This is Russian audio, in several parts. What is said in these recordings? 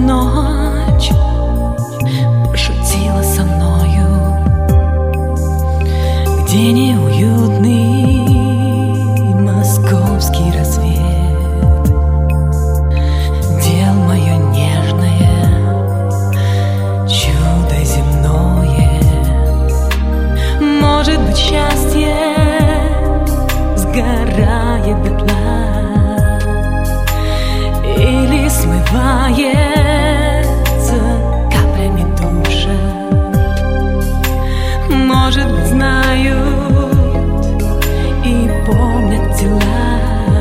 ночь пошутила со мною, где неуютный московский рассвет дел мое нежное чудо земное. Может быть, счастье сгорает дотла или смывается каплями душа. Может быть, знают и помнят тела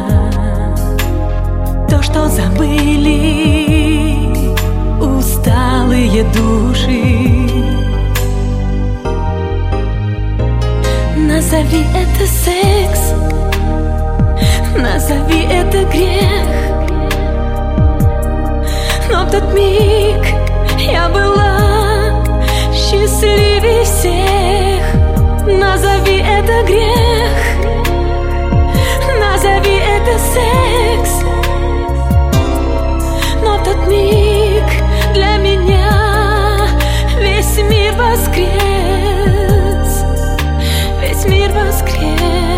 то, что забыли усталые души. Назови это секс, назови это грех, но в тот миг я была счастливее всех. Назови это грех, назови это секс, но в тот миг для меня весь мир воскрес, весь мир воскрес.